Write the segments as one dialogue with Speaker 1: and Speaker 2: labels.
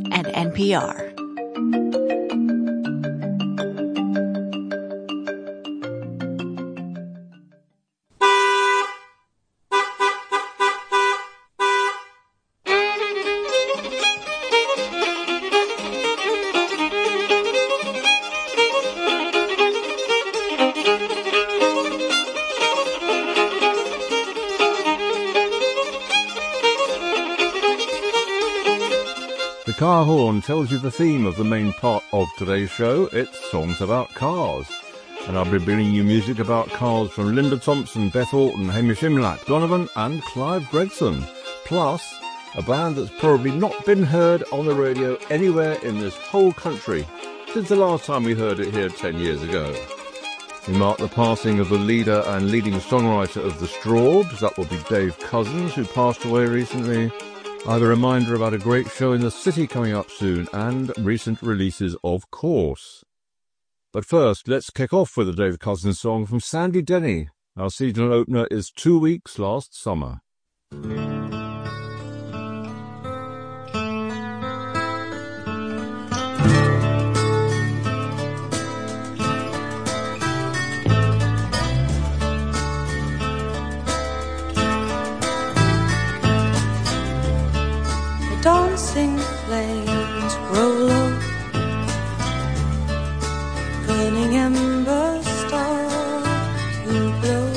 Speaker 1: and NPR.
Speaker 2: The car horn tells you the theme of the main part of today's show. It's songs about cars. And I'll be bringing you music about cars from Linda Thompson, Beth Orton, Hamish Imlach, Donovan and Clive Gregson. Plus, a band that's probably not been heard on the radio anywhere in this whole country since the last time we heard it here 10 years ago. We mark the passing of the leader and leading songwriter of the Strawbs. That will be Dave Cousins, who passed away recently. I have a reminder about a great show in the city coming up soon, and recent releases, of course. But first, let's kick off with a Dave Cousins song from Sandy Denny. Our seasonal opener is 2 Weeks Last Summer.
Speaker 3: Dancing flames grow low, burning embers start to glow.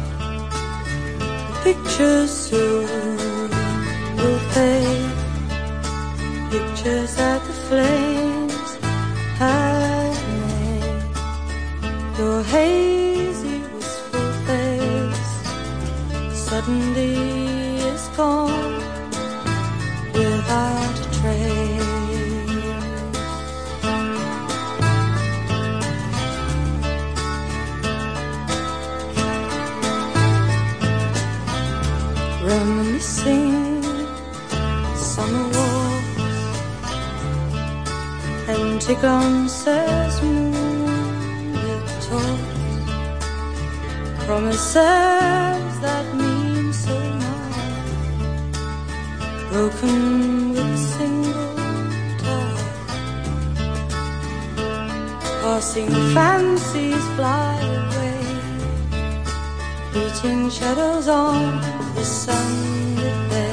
Speaker 3: The pictures soon will fade, pictures that the flames have made. Your hazy, wistful face suddenly is gone without a trace. Reminiscing summer walks, empty glances, moonlit talks, promises that mean so much, broken with a single touch. Passing fancies fly away, beating shadows on the sunlit bay.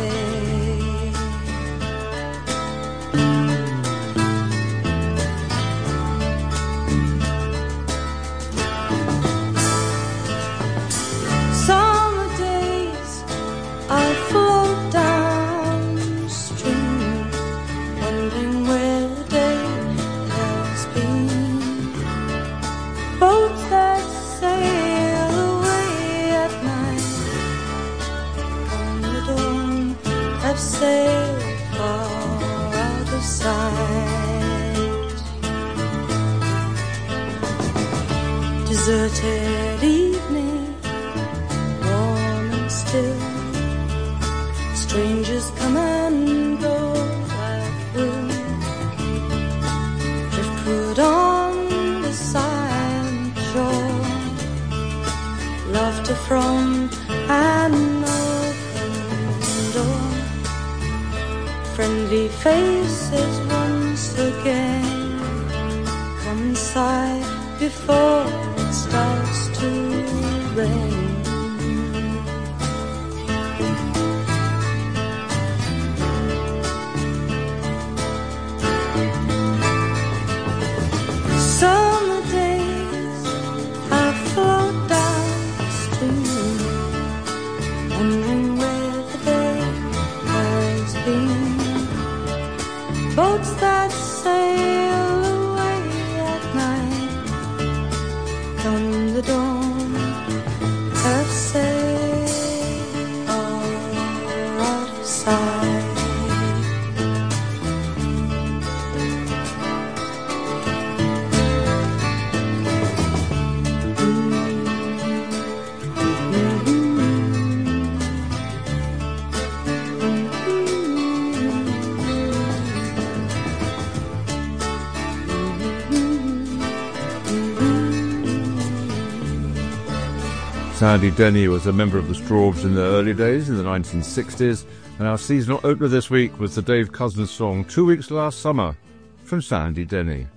Speaker 3: Summer days I float downstream, wondering where the day has been. Boats that sail away at night, on the dawn have sailed far out of sight. Deserted evening, warm and still, strangers come and go at will. Driftwood on the silent shore, laughter from an open door, friendly faces once again come inside before it starts to rain. Summer days I float downstream, wondering where the day has been. Boats that sail away at night, come the dawn, have sailed far out of sight.
Speaker 2: Sandy Denny was a member of the Strawbs in the early days, in the 1960s, And our seasonal opener this week was the Dave Cousins song 2 Weeks Last Summer from Sandy Denny.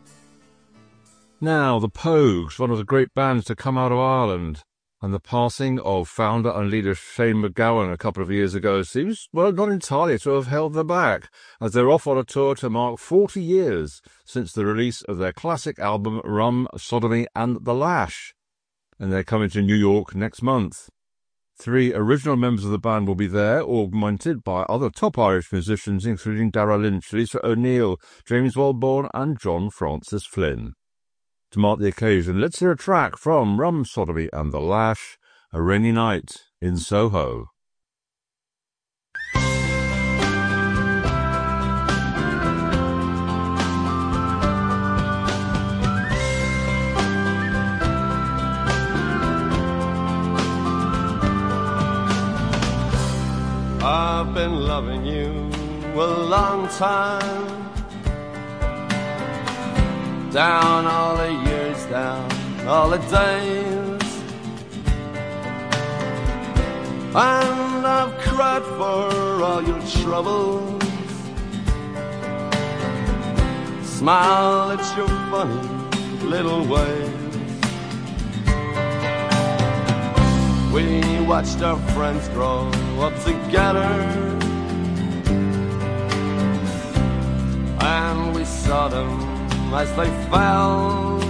Speaker 2: Now, the Pogues, one of the great bands to come out of Ireland, and the passing of founder and leader Shane MacGowan a couple of years ago seems, well, not entirely to have held them back, as they're off on a tour to mark 40 years since the release of their classic album Rum, Sodomy and the Lash. And they're coming to New York next month. 3 original members of the band will be there, augmented by other top Irish musicians, including Dara Lynch, Lisa O'Neill, James Walborn and John Francis Flynn. To mark the occasion, let's hear a track from Rum, Sodomy and the Lash, A Rainy Night in Soho.
Speaker 1: I've been loving you a long time, down all the years, down all the days, and I've cried for all your troubles, smiled at your funny little ways. We watched our friends grow up together, and we saw them as they fell.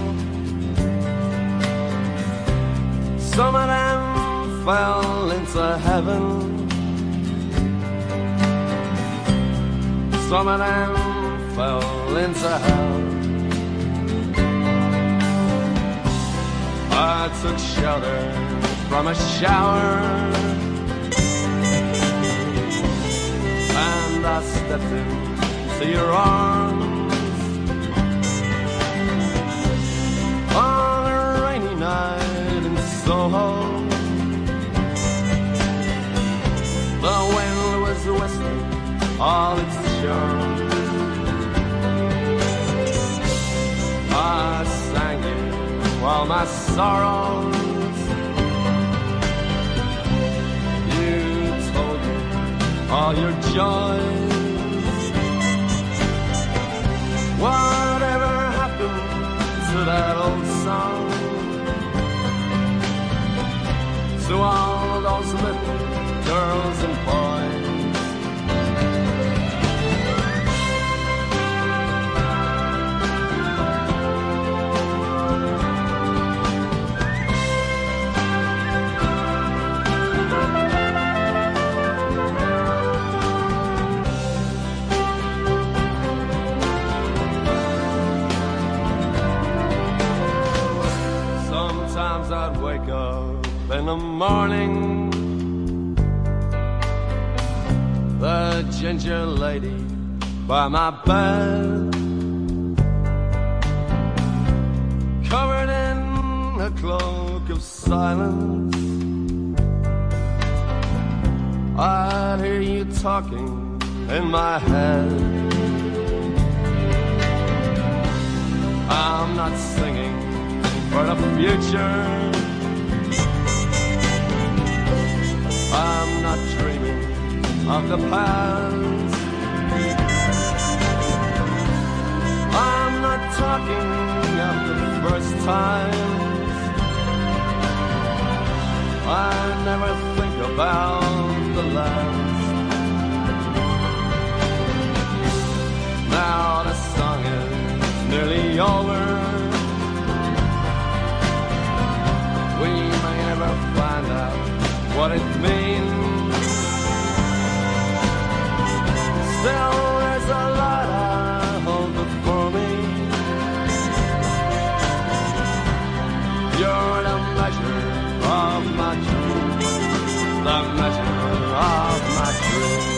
Speaker 1: Some of them fell into heaven, some of them fell into hell. I took shelter from a shower, and I stepped into your arms on a rainy night in Soho. The wind was whistling all its charms. I sang you all my sorrows. You told me all your joys. Whatever happened to that old song? To all those little girls and boys. Sometimes I'd wake up in the morning, the ginger lady by my bed, covered in a cloak of silence. I'd hear you talking in my head. I'm not singing for the future, I'm not dreaming of the past, I'm not talking of the first time. I never think about the last. Now the song is nearly over. We may never find out what it means. Still, there's a lot I hold before me. You're the measure of my dreams, the measure of my dreams.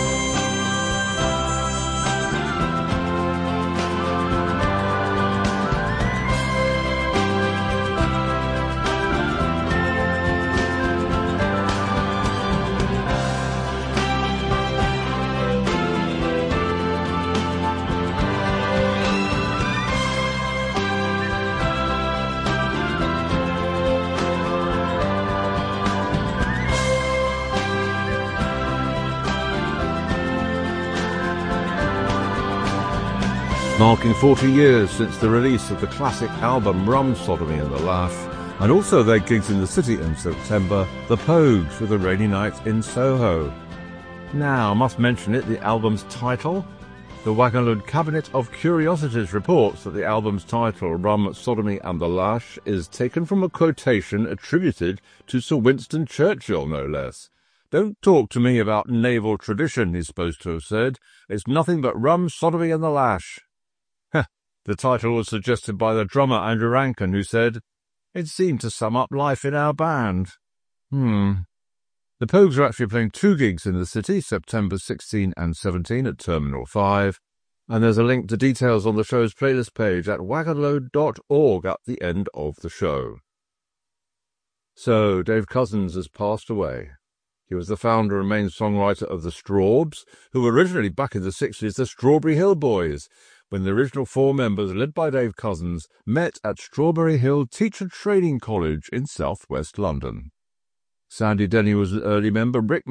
Speaker 2: marking 40 years since the release of the classic album Rum, Sodomy and the Lash, and also their gigs in the city in September, the Pogues with a Rainy Night in Soho. Now, I must mention it, the album's title. The Wagonload Cabinet of Curiosities reports that the album's title, Rum, Sodomy and the Lash, is taken from a quotation attributed to Sir Winston Churchill, no less. "Don't talk to me about naval tradition," he's supposed to have said. "It's nothing but rum, sodomy and the lash." The title was suggested by the drummer Andrew Rankin, who said, "It seemed to sum up life in our band." The Pogues are actually playing 2 gigs in the city, September 16 and 17 at Terminal 5, and there's a link to details on the show's playlist page at wagonload.org at the end of the show. So, Dave Cousins has passed away. He was the founder and main songwriter of the Strawbs, who were originally, back in the 60s, the Strawberry Hill Boys, when the original 4 members, led by Dave Cousins, met at Strawberry Hill Teacher Training College in southwest London. Sandy Denny was an early member. Rick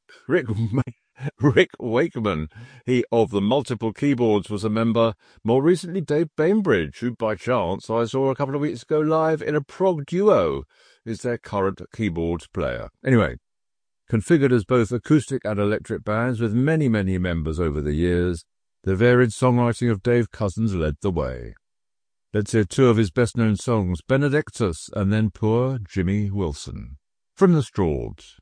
Speaker 2: Wakeman, he of the Multiple Keyboards, was a member. More recently, Dave Bainbridge, who by chance I saw a couple of weeks ago live in a prog duo, is their current keyboards player. Anyway, configured as both acoustic and electric bands with many, many members over the years, the varied songwriting of Dave Cousins led the way. Let's hear 2 of his best-known songs, Benedictus and then Poor Jimmy Wilson, from the Strawbs.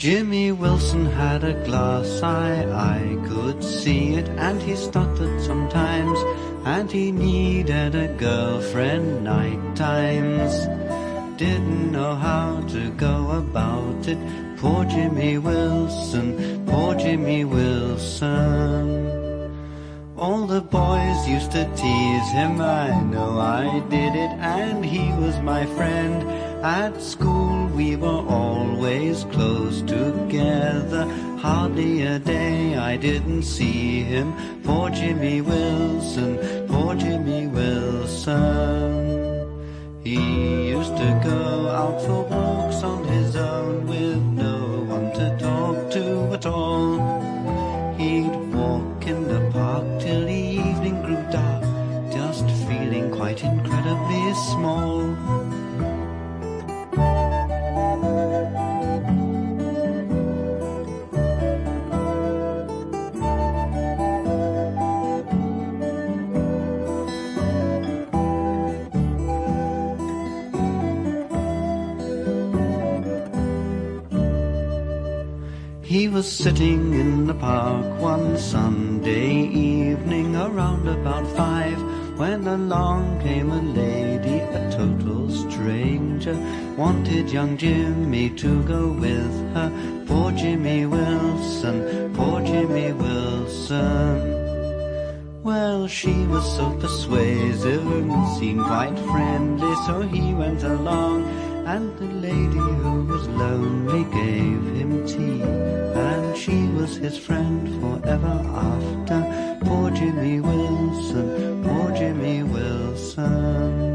Speaker 4: Jimmy Wilson had a glass eye, I could see it, and he stuttered sometimes, and he needed a girlfriend night times. Didn't know how to go about it, poor Jimmy Wilson, poor Jimmy Wilson. All the boys used to tease him, I know I did it, and he was my friend. At school we were always close together, hardly a day I didn't see him. Poor Jimmy Wilson, poor Jimmy Wilson. He used to go out for walks on his own with no one to talk to at all. He'd walk in the park till the evening grew dark, just feeling quite incredibly small. He was sitting in the park one Sunday evening around about 5, when along came a lady, a total stranger, wanted young Jimmy to go with her. Poor Jimmy Wilson, poor Jimmy Wilson. Well, she was so persuasive and seemed quite friendly, so he went along, and the lady who was lonely gave him tea, and she was his friend forever after. Poor Jimmy Wilson, poor Jimmy Wilson.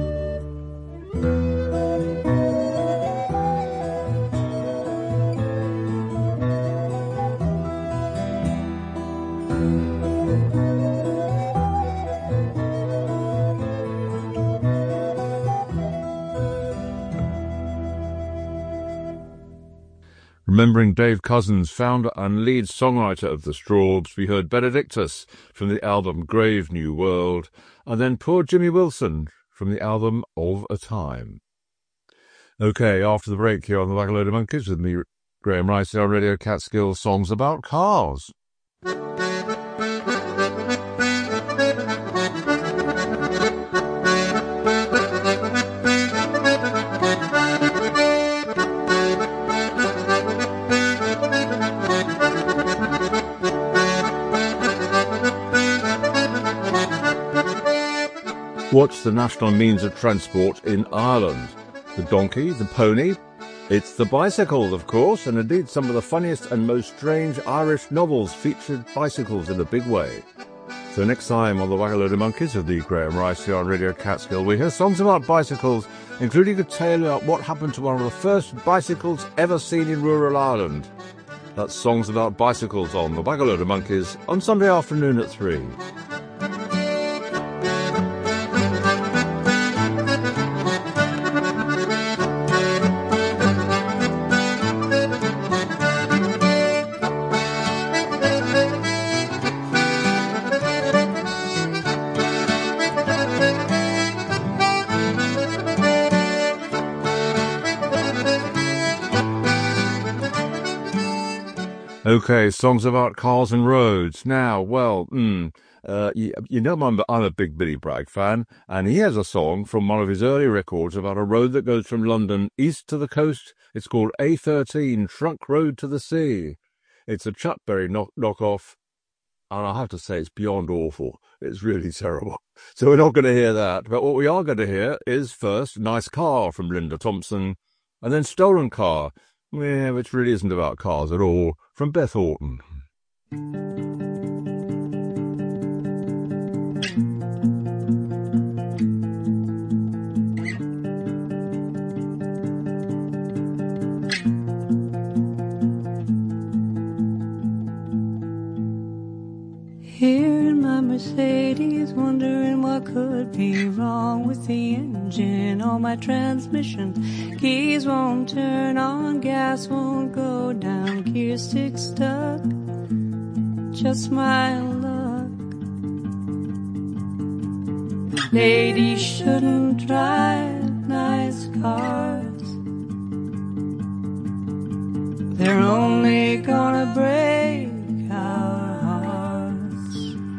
Speaker 2: Remembering Dave Cousins, founder and lead songwriter of The Strawbs, we heard Benedictus from the album Grave New World, and then Poor Jimmy Wilson from the album Of a Time. Okay, after the break here on the Wagga Load of Monkeys with me, Graham Rice, on Radio Catskill, songs about cars. What's the national means of transport in Ireland? The donkey, the pony? It's the bicycle, of course, and indeed some of the funniest and most strange Irish novels featured bicycles in a big way. So next time on the Wagga Load of Monkeys with the Graham Rice here on Radio Catskill, we hear songs about bicycles, including a tale about what happened to one of the first bicycles ever seen in rural Ireland. That's songs about bicycles on the Wagga Load of Monkeys on Sunday afternoon at 3. Okay, songs about cars and roads. Now, well, you know I'm a big Billy Bragg fan, and he has a song from one of his early records about a road that goes from London east to the coast. It's called A13, Trunk Road to the Sea. It's a Chuck Berry knockoff, and I have to say it's beyond awful. It's really terrible. So we're not going to hear that, but what we are going to hear is first Nice Car from Linda Thompson, and then Stolen Car, which really isn't about cars at all, from Beth Orton.
Speaker 3: Here in my Mercedes, wondering what could be wrong with the engine or my transmission. Keys won't turn on, gas won't go down, gear stick stuck, just my luck. Ladies shouldn't drive nice cars. They're only gonna break our hearts.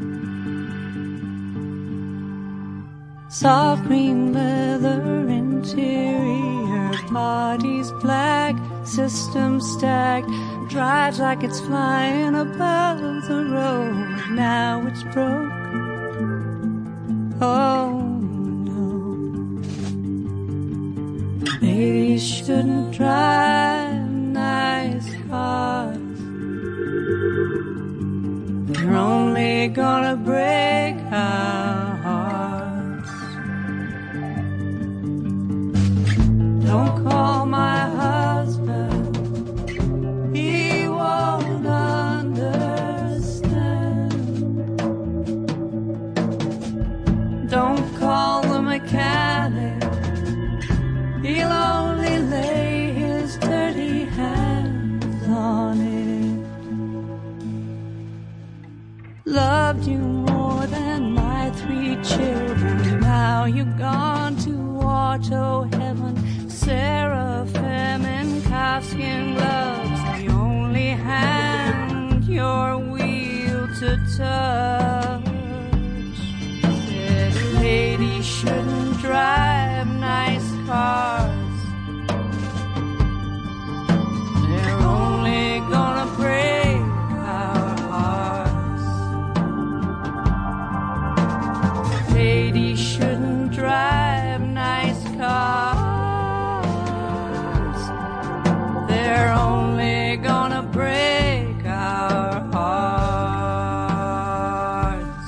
Speaker 3: Soft green leather interior, body's black, system stacked, drives like it's flying above the road. Now it's broke. Oh no, ladies shouldn't drive nice cars. They're only gonna break our hearts. Don't call my husband, he won't understand. Don't call the mechanic, he'll only lay his dirty hands on it. Loved you more than my 3 children. Now you're gone to auto heaven. Seraphim in calfskin gloves, the only hand your wheel to touch. Said ladies shouldn't drive nice cars. They're only gonna break our hearts. Ladies shouldn't drive nice cars. They're only gonna break our hearts.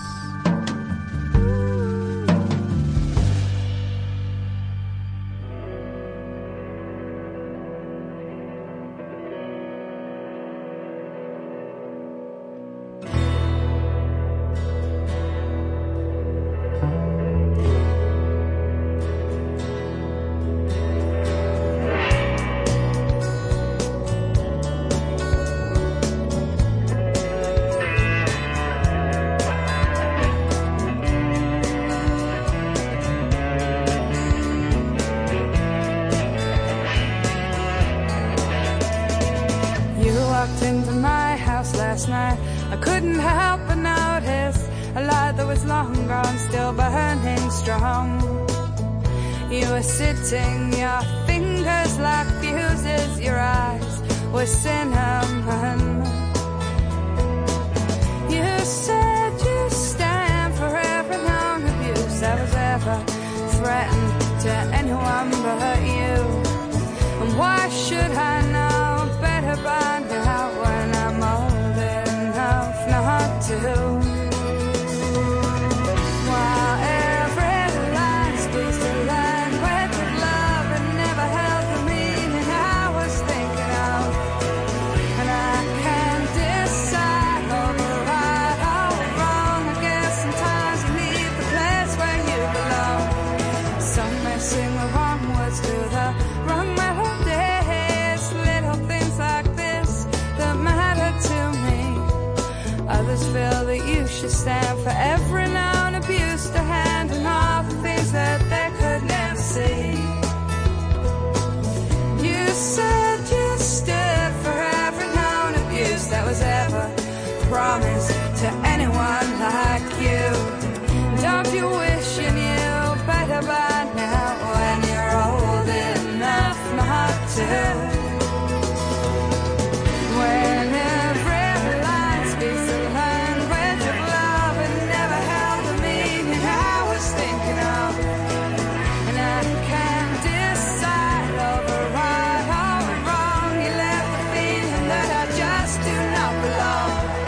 Speaker 3: Last night, I couldn't help but notice a light that was long gone, still burning strong. You were sitting, your fingers like fuses, your eyes were cinnamon. You said you stand for every known abuse that was ever threatened to anyone but you. And why should I know better by now when I'm old enough not to? While every line speaks the language of love, it never held the meaning I was thinking of. And I can't decide over right or wrong. I guess sometimes you need the place where you belong. Some may sing the wrong words to the wrong melodies. Little things like this that matter to me. Others feel that you should stand for every known abuse to hand and all the things that they could never see. You said you stood for every known abuse that was ever promised to anyone like you. Don't you wish you knew better by now when you're old enough not to? When every line speaks the language of love, it never held the meaning I was thinking of. And I can't decide over right or wrong. You left the feeling that I just do not belong.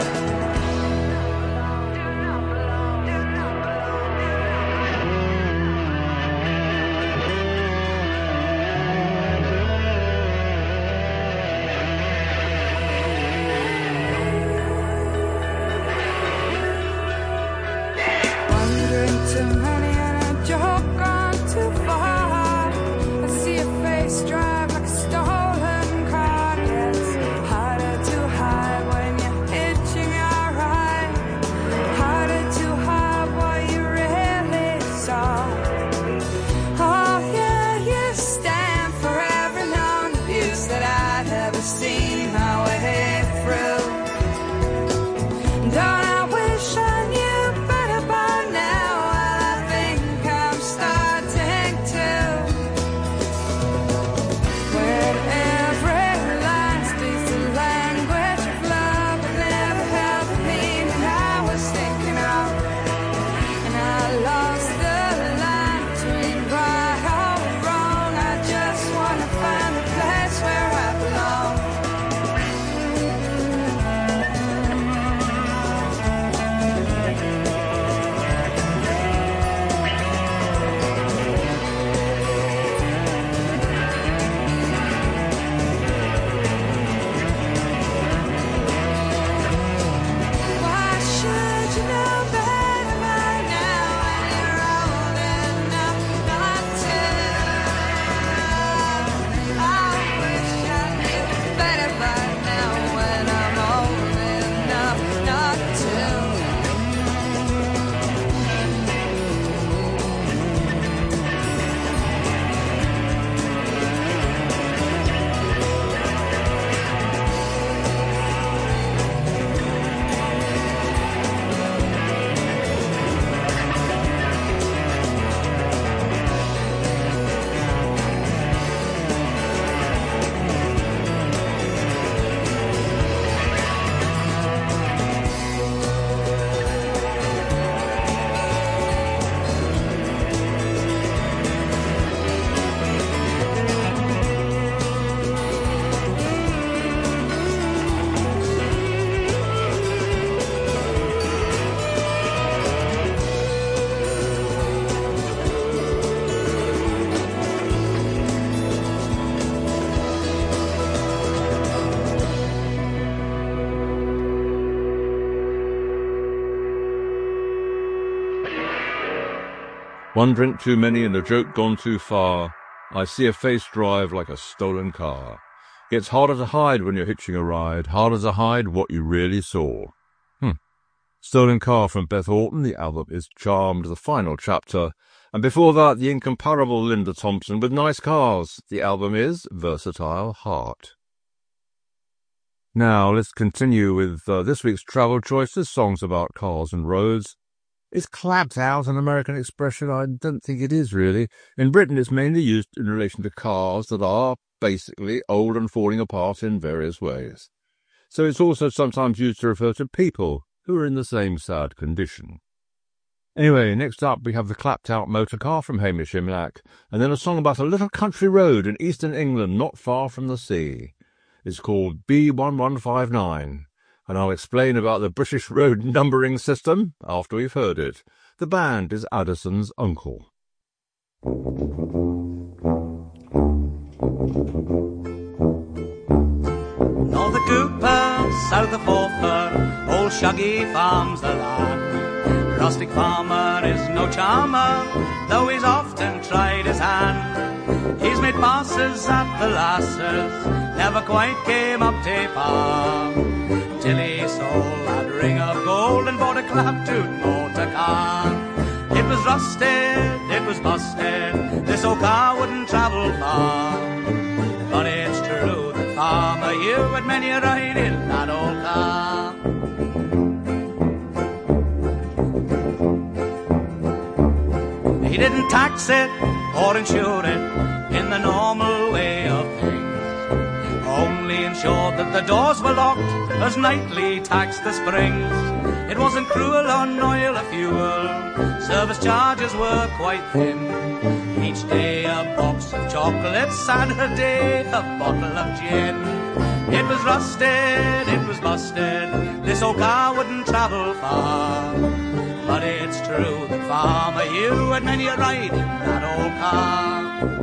Speaker 3: Wondering too many and a joke gone too far. I see your face drive like a stolen car. Gets harder to hide when you're hitching your ride. Harder to hide what you really saw. Oh yeah, you stand for every known abuse that I'd ever seen.
Speaker 2: One drink too many and a joke gone too far. I see a face drive like a stolen car. It's harder to hide when you're hitching a ride, harder to hide what you really saw. Stolen Car from Beth Orton. The album is Charmed, the final chapter. And before that, the incomparable Linda Thompson with Nice Cars. The album is Versatile Heart. Now, let's continue with this week's travel choices, songs about cars and roads. Is clapped out an American expression? I don't think it is, really. In Britain, it's mainly used in relation to cars that are basically old and falling apart in various ways. So it's also sometimes used to refer to people who are in the same sad condition. Anyway, next up we have the clapped-out motor car from Hamish Imlach, and then a song about a little country road in eastern England not far from the sea. It's called B1159, and I'll explain about the British road numbering system after we've heard it. The band is Addison's Uncle.
Speaker 5: North of Cooper, south of Forfar, old Shaggy farms the land. Rustic farmer is no charmer, though he's often tried his hand. He's made passes at the lasses, never quite came up to par, till he sold that ring of gold and bought a clap-toot motor car. It was rusted, it was busted, this old car wouldn't travel far, but it's true that Farmer Hugh had many a ride in that old car. He didn't tax it or insure it in the normal way of things, only ensured that the doors were locked as nightly taxed the springs. It wasn't cruel on oil or fuel, service charges were quite thin. Each day a box of chocolates and a day a bottle of gin. It was rusted, it was busted, this old car wouldn't travel far, but it's true that Farmer Hugh had many a ride in that old car.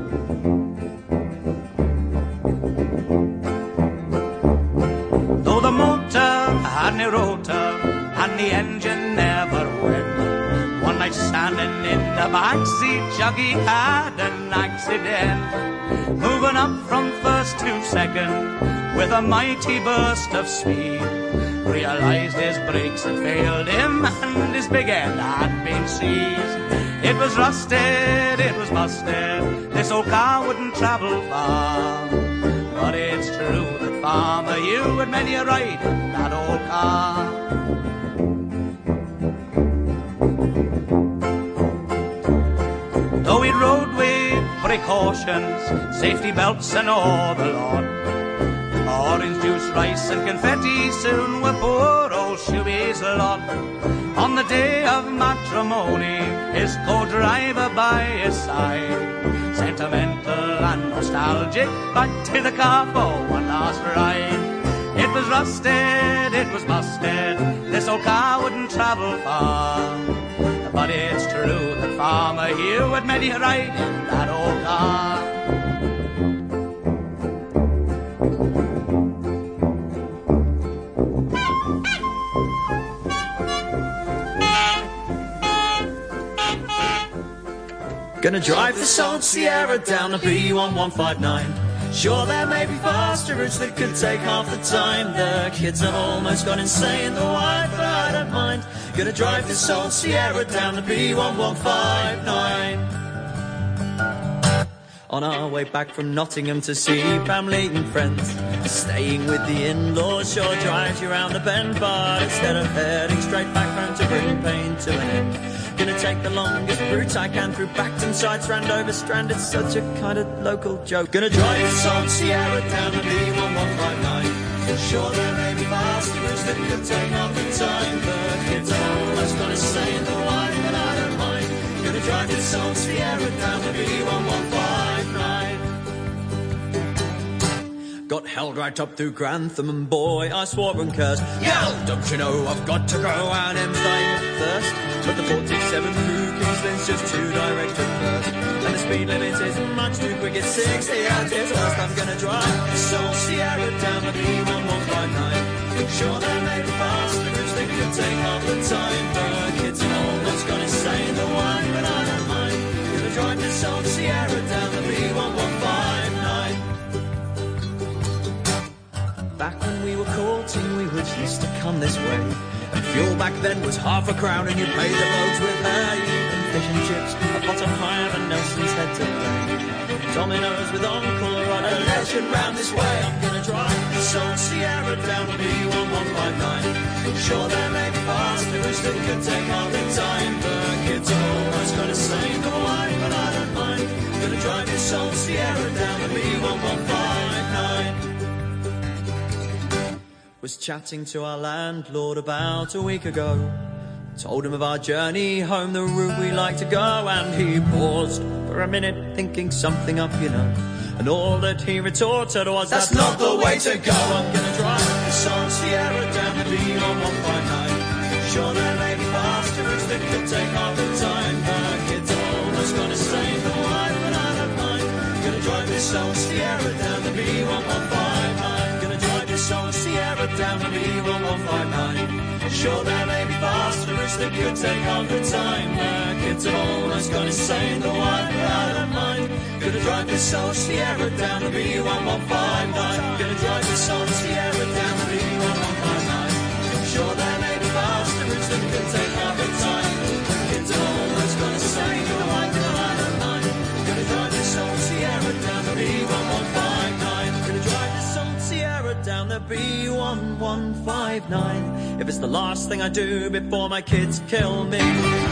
Speaker 5: Though the motor had no rotor and the engine never went, one night standing in the backseat, Juggy had an accident. Moving up from first to second with a mighty burst of speed, realized his brakes had failed him and his big end had been seized. It was rusted, it was busted, this old car wouldn't travel far, but it's true that Farmer Hugh had many a ride in that old car. Though he rode with precautions, safety belts and all the lot, orange juice, rice and confetti soon were poor old Shuey's lot. On the day of matrimony, his co-driver by his side, sentimental and nostalgic, back to the car for one last ride. It was rusted, it was busted, this old car wouldn't travel far, but it's true that Farmer Hugh had many a ride in that old car.
Speaker 6: Gonna drive this old Sierra down the B1159. Sure, there may be faster routes that could take half the time. The kids have almost gone insane, the wife, but I don't mind. Gonna drive this old Sierra down the B1159. On our way back from Nottingham to see family and friends, staying with the in-laws sure drives you round the bend, but instead of heading straight back home to bring pain to an end, gonna take the longest route I can through Bacton, Sides, Randover, Strand. It's such a kind of local joke. Gonna drive this old Sierra down the B1159. Sure, there may be faster routes that could take half the time. The kids are almost gonna stay in the wine, but I don't mind. Gonna drive this old Sierra down the B1159. Got held right up through Grantham, and boy, I swore and cursed. Yo, don't you know I've got to go out and die first? But the 47 through King's Lynn's just too direct at first, and the speed limit is much too quick. It's 60 out here first. I'm gonna drive this old Sierra down the B1159. Sure, there may be faster routes that could take half the time. The kids are almost gonna say the wine, but I don't mind. come this way. And fuel back then was £1 a crown, and you paid the roads with hay and fish and chips, a pot of higher than Nelson's Head to play. Dominoes with Uncle Rod, a legend round this way. I'm gonna drive this old Sierra down to B1159. Sure, there may be fasters that could take all the time, but kids are always gonna say the wine, but I don't mind. Gonna drive this old Sierra down to B1159. Was chatting to our landlord about a week ago. Told him of our journey home, the route we like to go, and he paused for a minute, thinking something up, you know. And all that he retorted was, that's not the way to go. I'm gonna drive this old Sierra down the B1159. Sure, there may be pastures that could take half the time, but kids are always gonna say the wine, but I don't mind. Gonna drive this old Sierra down the B1159. Gonna drive this old Sierra down the B1159. Sure, there may be pastures that could take half the time, but kids are always gonna say the wine, but I don't mind. Gonna drive this old Sierra down the B1159. Gonna drive this old Sierra down the B1159. Sure, there may be pastures that could take half the time, but kids are always gonna say the wine, but I don't mind. Gonna drive this old Sierra down the B1159. Gonna drive this old Sierra down the B1159. If it's the last thing I do before my kids kill me.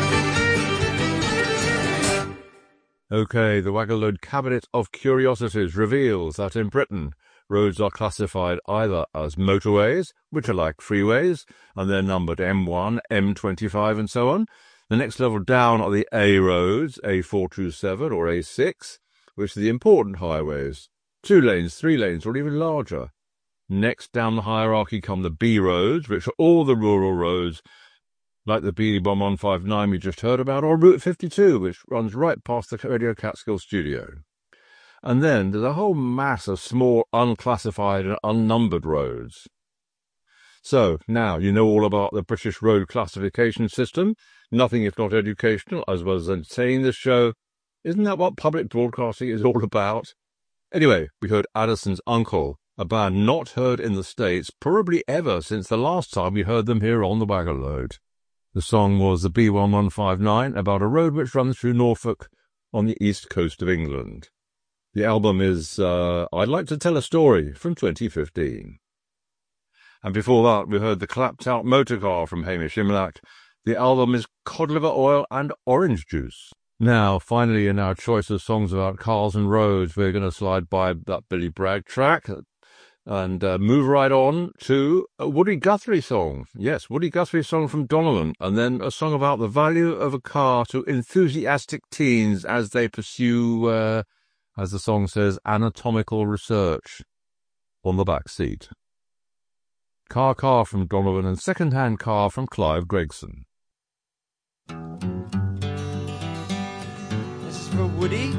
Speaker 2: OK, the Waggleload Cabinet of Curiosities reveals that in Britain, roads are classified either as motorways, which are like freeways, and they're numbered M1, M25 and so on. The next level down are the A roads, A427 or A6, which are the important highways. 2 lanes, 3 lanes, or even larger. Next down the hierarchy come the B roads, which are all the rural roads, like the B1159 we just heard about, or Route 52, which runs right past the Radio Catskill studio. And then there's a whole mass of small, unclassified and unnumbered roads. So, now you know all about the British road classification system. Nothing if not educational, as well as entertaining this show. Isn't that what public broadcasting is all about? Anyway, we heard Addison's Uncle, a band not heard in the States probably ever since the last time we heard them here on the Waggleload. The song was the B1159, about a road which runs through Norfolk on the east coast of England. The album is I'd Like to Tell a Story from 2015. And before that we heard the Clapped Out Motorcar from Hamish Imlach. The album is Cod Liver Oil and Orange Juice. Now, finally, in our choice of songs about cars and roads, we're going to slide by that Billy Bragg track and move right on to a Woody Guthrie song. Yes, Woody Guthrie song from Donovan, and then a song about the value of a car to enthusiastic teens as they pursue, as the song says, anatomical research on the back seat. Car from Donovan and Second-Hand Car from Clive Gregson.
Speaker 6: This is for Woody.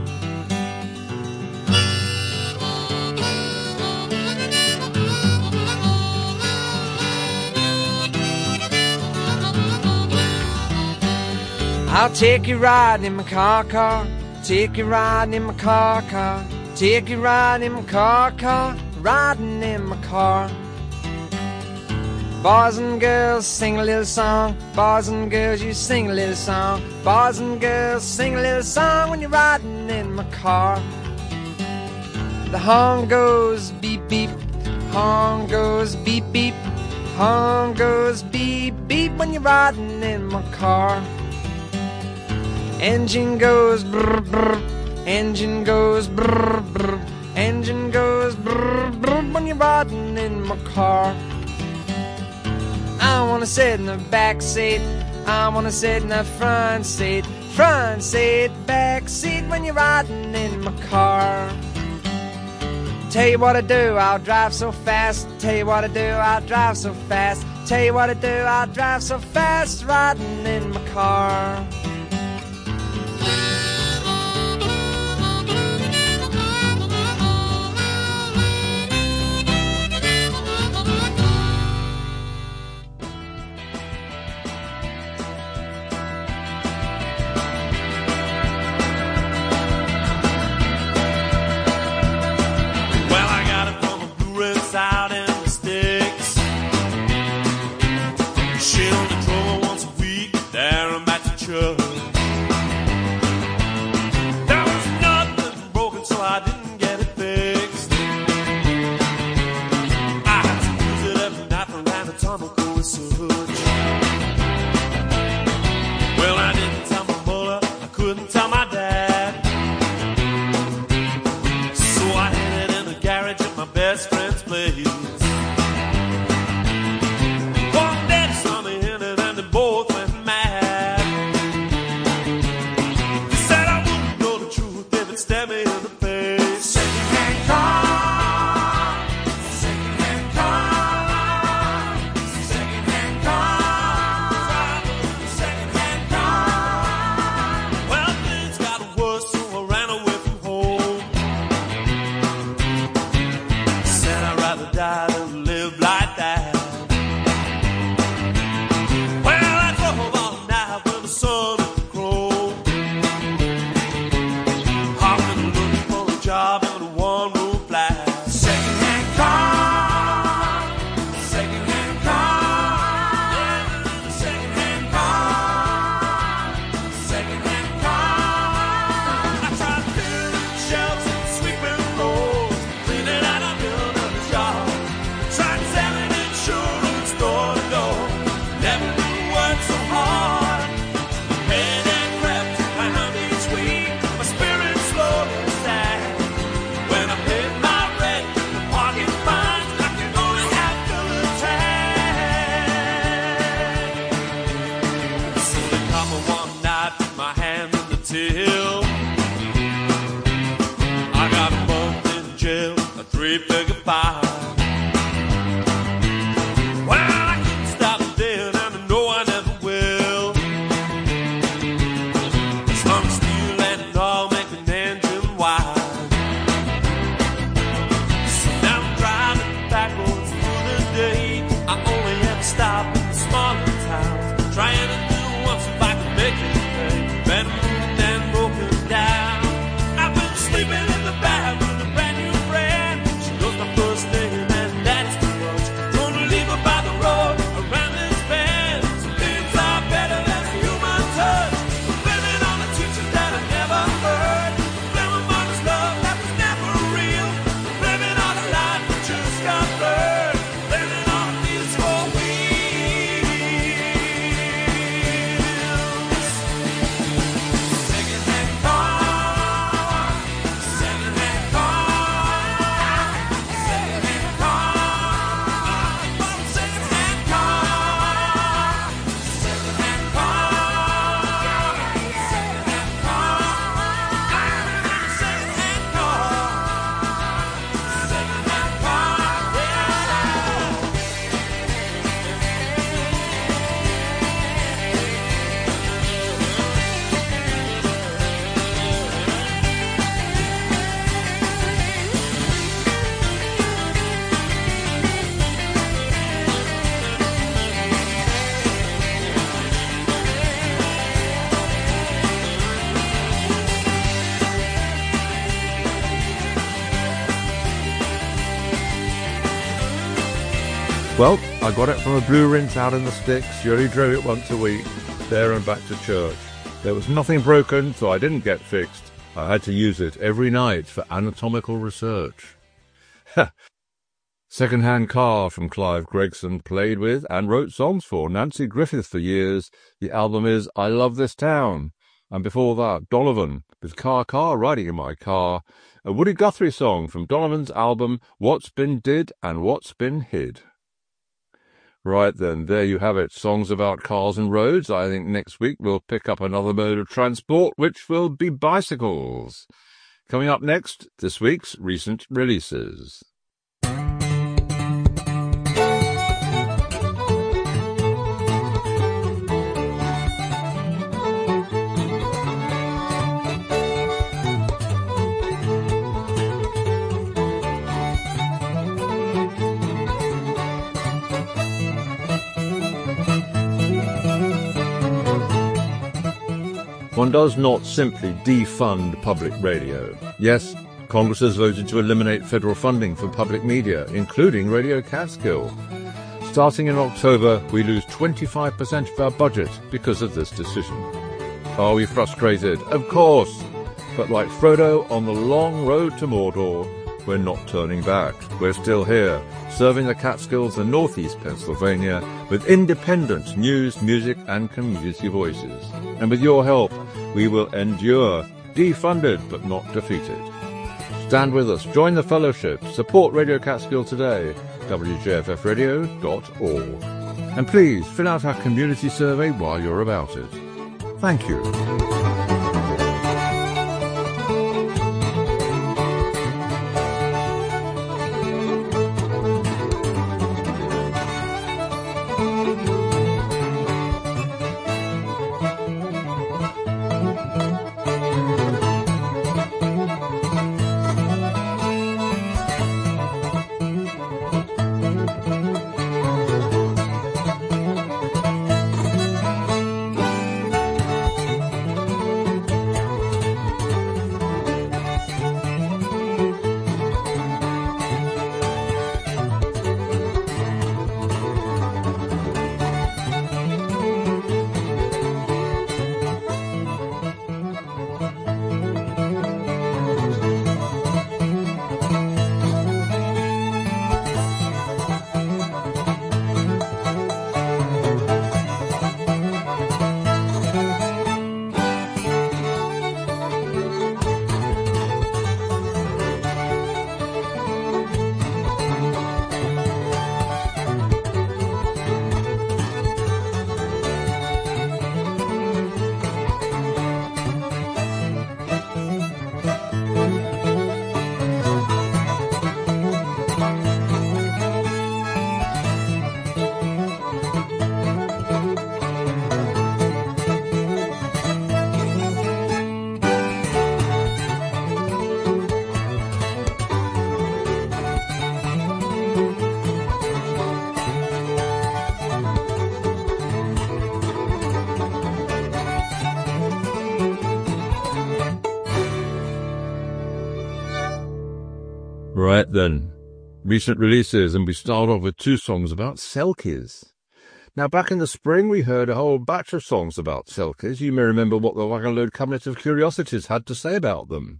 Speaker 7: I'll take you riding in my car, take you riding in my car, take you riding in my car, riding in my car. Boys and girls, sing a little song. Boys and girls, you sing a little song. Boys and girls, sing a little song when you're riding in my car. The horn goes beep beep, horn goes beep beep, horn goes beep beep when you're riding in my car. Engine goes brr brr, engine goes brr brr, engine goes brr brr when you're riding in my car. I wanna sit in the back seat, I wanna sit in the front seat, back seat when you're riding in my car. Tell you what I do, I'll drive so fast. Tell you what I do, I'll drive so fast. Tell you what I do, I'll drive so fast, riding in my car.
Speaker 5: Out in the sticks,
Speaker 8: church. There was nothing broken, so I didn't get it fixed. I had to use it every night for anatomical research. Well, I didn't tell my mother, I couldn't tell my dad. So I hid it in the garage at my best friend's place. One day they saw me in it and they both went mad. They said I wouldn't know the truth if it stared me in the face. Secondhand car, secondhand car, secondhand car, secondhand car. Well, things got worse, so I ran away from home. Said I'd rather die than live like that. Well, I drove all night when the sun had grown. I've been looking for a job in a one-room flat. Secondhand car, secondhand car, secondhand car, secondhand car. I tried filling shelves and sweeping floors, cleaning out a builder's yard. Tried selling insurance door to door. Never knew work so hard. Payday crept around each week. My spirit slowly sank. When I paid my rent, parking fines, I could only have fill the tank. So they caught me one night with my hand in the till. I got a month in jail, a 3-figure fine. Well, I couldn't stop then, and I know I never will. Slung steel and all, making engine wide. So now I'm driving backwards through the day. I only ever stop in the smaller towns, trying to do once if I can make it pay. Better moved than broken down. I've been sleeping in the back with a brand new friend. She knows my first name and that's too much. Gonna leave her by the road around this bend. Some things are better than a human touch. Blaming on the teachers that I never heard. Blaming mother's love that was never real. Blaming on the life that just got blurred. Blaming on the these 4 wheels. Secondhand car, secondhand car, secondhand car, secondhand car, secondhand car, secondhand car, secondhand car, yeah.
Speaker 2: Well, I got it from a blue rinse out in the sticks. She only drove it once a week, there and back to church. There was nothing broken, so I didn't get fixed. I had to use it every night for anatomical research. Second-Hand Car from Clive Gregson played with and wrote songs for Nancy Griffith for years. The album is I Love This Town. And before that, Donovan with Car Riding in My Car, a Woody Guthrie song from Donovan's album What's Been Did and What's Been Hid. Right then, there you have it, songs about cars and roads. I think next week we'll pick up another mode of transport, which will be bicycles. Coming up next, this week's recent releases. One does not simply defund public radio. Yes, Congress has voted to eliminate federal funding for public media, including Radio Catskill. Starting in October, we lose 25% of our budget because of this decision. Are we frustrated? Of course. But like Frodo on the long road to Mordor, we're not turning back. We're still here, serving the Catskills and northeast Pennsylvania with independent news, music and community voices. And with your help, we will endure, defunded but not defeated. Stand with us, join the fellowship, support Radio Catskill today, wjffradio.org. And please fill out our community survey while you're about it. Thank you. Right then, recent releases, and we start off with two songs about Selkies. Now, back in the spring, we heard a whole batch of songs about Selkies. You may remember what the Wagon Load Cabinet of Curiosities had to say about them.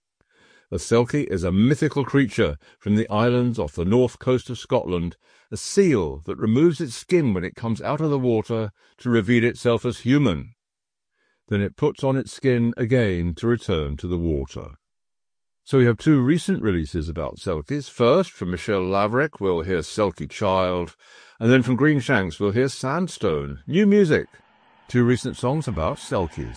Speaker 2: A Selkie is a mythical creature from the islands off the north coast of Scotland, a seal that removes its skin when it comes out of the water to reveal itself as human. Then it puts on its skin again to return to the water. So we have two recent releases about Selkies. First, from Michelle Laverick, we'll hear Selkie Child, and then from Greenshanks, we'll hear Sandstone. New music. Two recent songs about Selkies.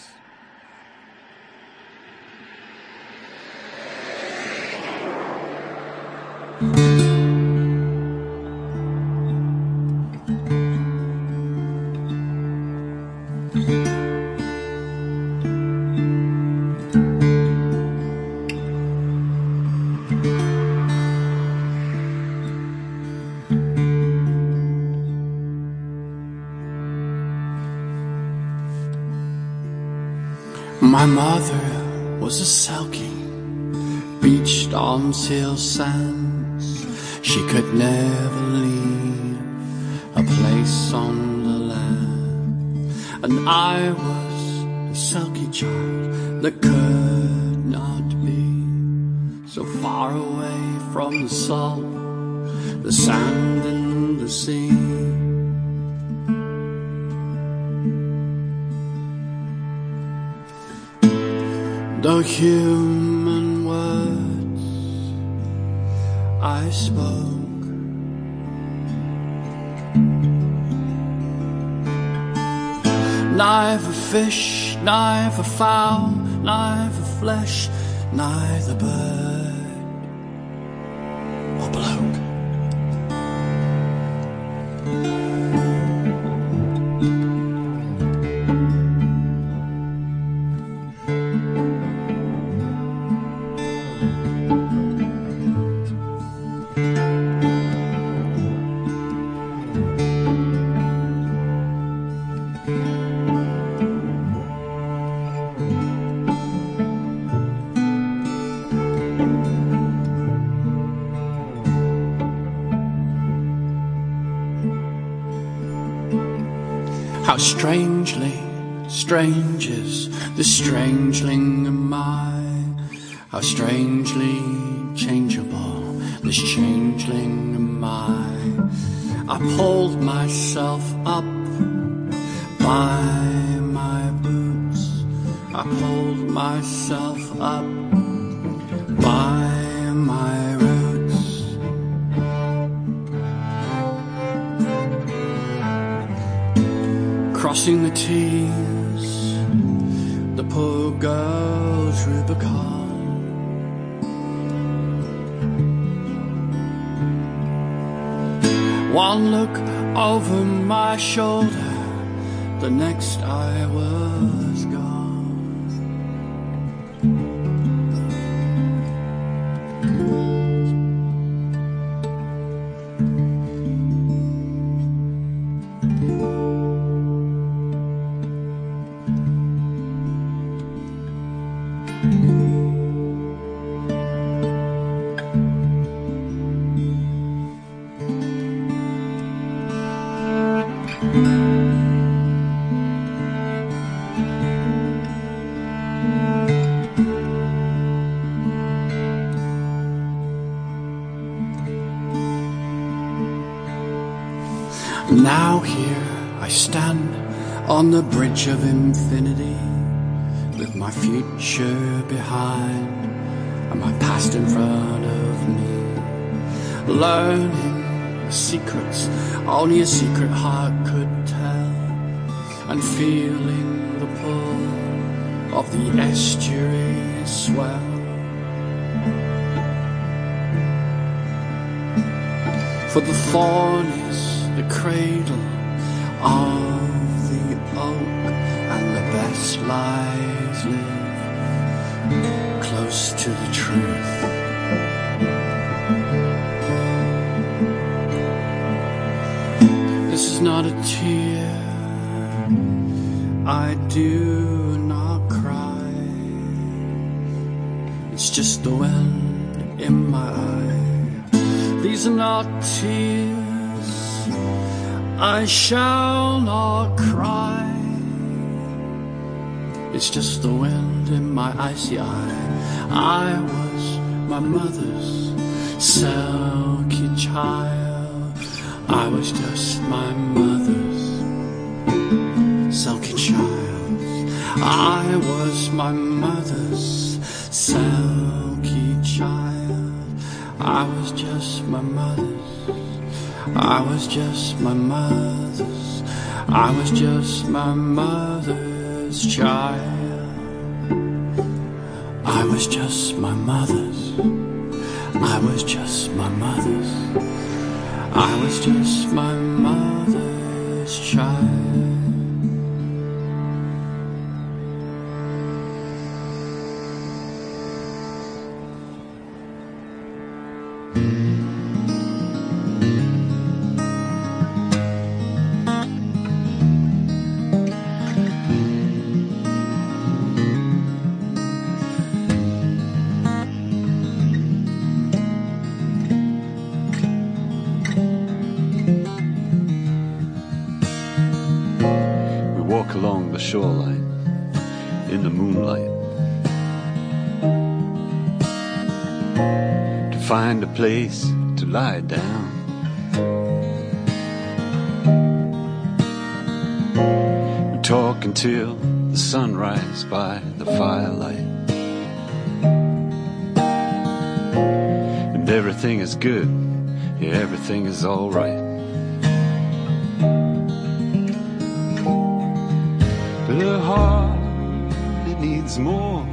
Speaker 4: My mother was a Selkie, beached on seal sands. She could never leave a place on the land. And I was a Selkie child that could not be so far away from the salt, the sand and the sea. The human words I spoke, neither fish, neither fowl, neither flesh, neither bird or bloke. How strangely Strange is this strangeling am I, how strangely changeable this changeling am I. I pulled myself up by my boots, I pulled myself up by my roots. Crossing the T's, the poor girl's Rubicon. One look over my shoulder, the next I was gone. Now here I stand on the bridge of infinity, with my future behind and my past in front of me, learning secrets only a secret heart could tell, and feeling the pull of the estuary swell. For the thorn is the cradle of the oak, and the best lies live close to the truth. This is not a tear, I do not cry, it's just the wind in my eye. These are not tears, I shall not cry, it's just the wind in my icy eye. I was my mother's silky child, I was just my mother's silky child. I was my mother's silky child, I was just my mother's, I was just my mother's, I was just my mother's child. I was just my mother's, I was just my mother's, I was just my mother's child.
Speaker 9: Along the shoreline in the moonlight to find a place to lie down. We talk until the sunrise by the firelight, and everything is good, yeah, everything is all right. But a heart, it needs more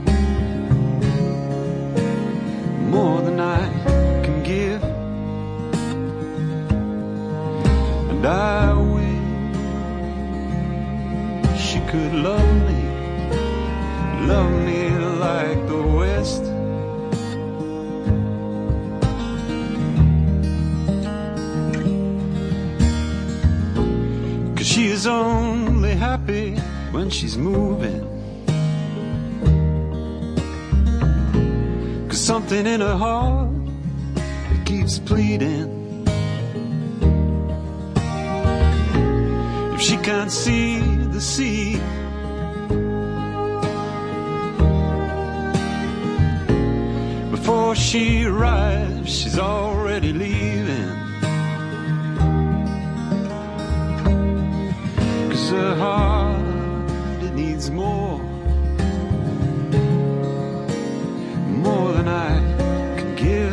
Speaker 9: than I can give, and I wish you could love me like the West. Cause she is only happy when she's moving, cause something in her heart, it keeps pleading. If she can't see the sea she arrives, she's already leaving. 'Cause her heart, it needs more than I can give.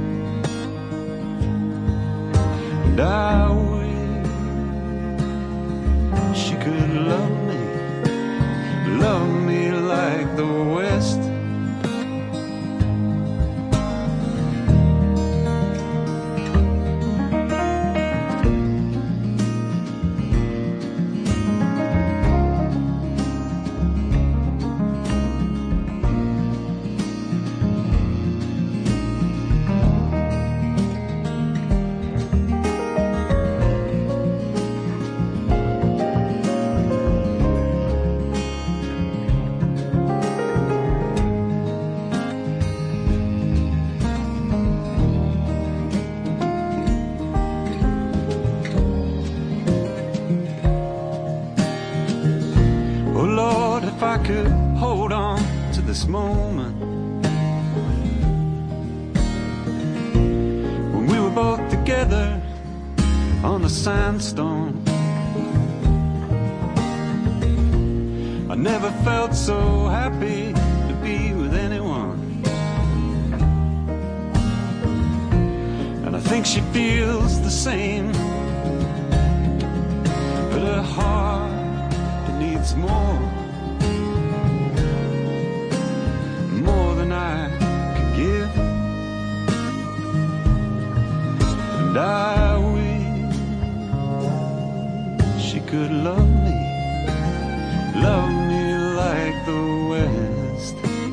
Speaker 9: And I wish she could love me like the West. If I could hold on to this moment when we were both together on the sandstone. I never felt so happy to be with anyone, and I think she feels the same. But her heart, it needs more than I can give. And I wish she could love me like the West.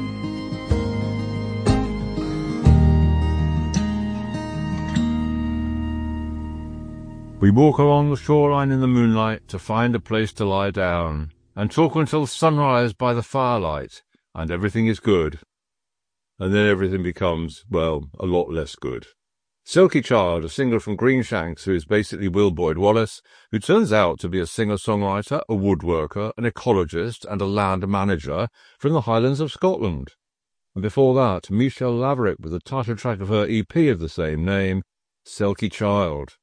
Speaker 2: We walk along the shoreline in the moonlight to find a place to lie down and talk until sunrise by the firelight, and everything is good. And then everything becomes, well, a lot less good. Silky Child, a singer from Greenshanks who is basically Will Boyd Wallace, who turns out to be a singer-songwriter, a woodworker, an ecologist and a land manager from the Highlands of Scotland. And before that, Michelle Laverick with the title track of her EP of the same name, Silky Child.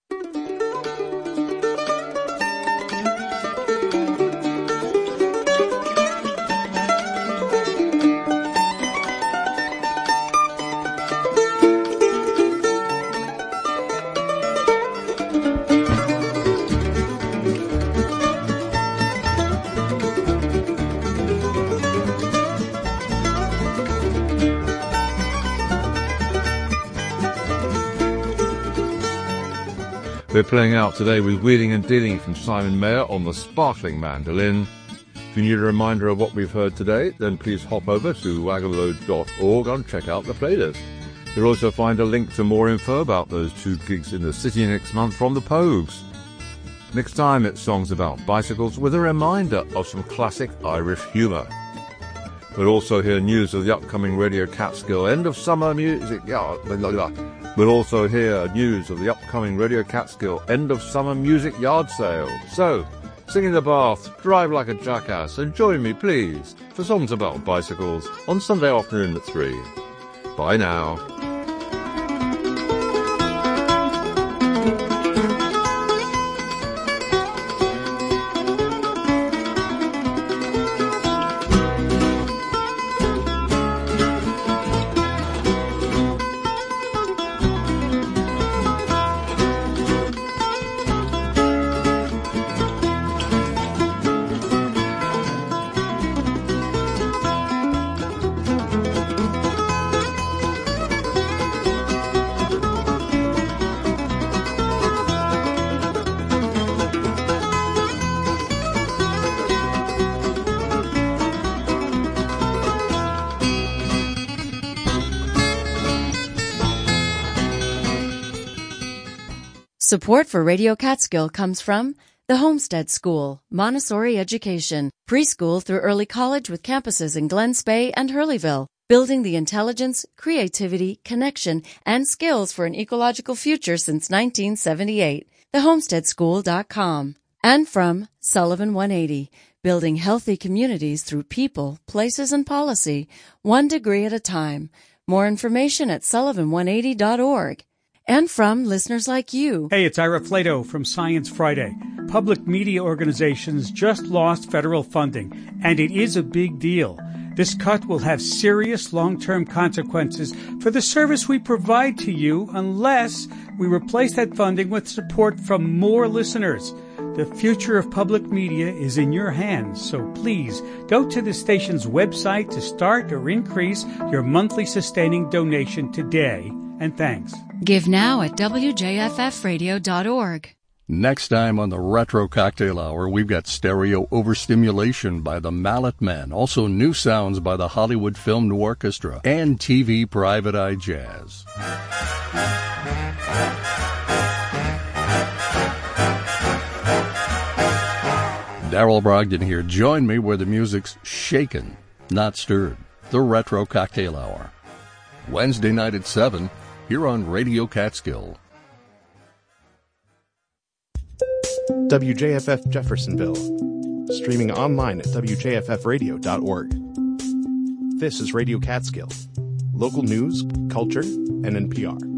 Speaker 2: We're playing out today with Wheeling and Dealing from Simon Mayer on the sparkling mandolin. If you need a reminder of what we've heard today, then please hop over to wagonload.org and check out the playlist. You'll also find a link to more info about those two gigs in the city next month from the Pogues. Next time it's songs about bicycles with a reminder of some classic Irish humour. We'll also hear news of the upcoming Radio Catskill end of summer music yard. We'll also hear news of the upcoming Radio Catskill end of summer music yard sale. So, sing in the bath, drive like a jackass, and join me, please, for songs about bicycles on Sunday afternoon at 3. Bye now.
Speaker 10: Support for Radio Catskill comes from the Homestead School, Montessori Education, preschool through early college with campuses in Glens Bay and Hurleyville, building the intelligence, creativity, connection, and skills for an ecological future since 1978. TheHomesteadSchool.com. And from Sullivan 180, building healthy communities through people, places, and policy, one degree at a time. More information at sullivan180.org. And from listeners like you.
Speaker 11: Hey, it's Ira Flato from Science Friday. Public media organizations just lost federal funding, and it is a big deal. This cut will have serious long-term consequences for the service we provide to you unless we replace that funding with support from more listeners. The future of public media is in your hands, so please go to the station's website to start or increase your monthly sustaining donation today. And thanks.
Speaker 10: Give now at wjffradio.org.
Speaker 12: Next time on the Retro Cocktail Hour, we've got Stereo Overstimulation by the Mallet Men, also new sounds by the Hollywood Film Orchestra, and TV Private Eye Jazz. Daryl Brogdon here. Join me where the music's shaken, not stirred. The Retro Cocktail Hour. Wednesday night at 7, here on Radio Catskill.
Speaker 13: WJFF Jeffersonville, streaming online at wjffradio.org. This is Radio Catskill, local news, culture, and NPR.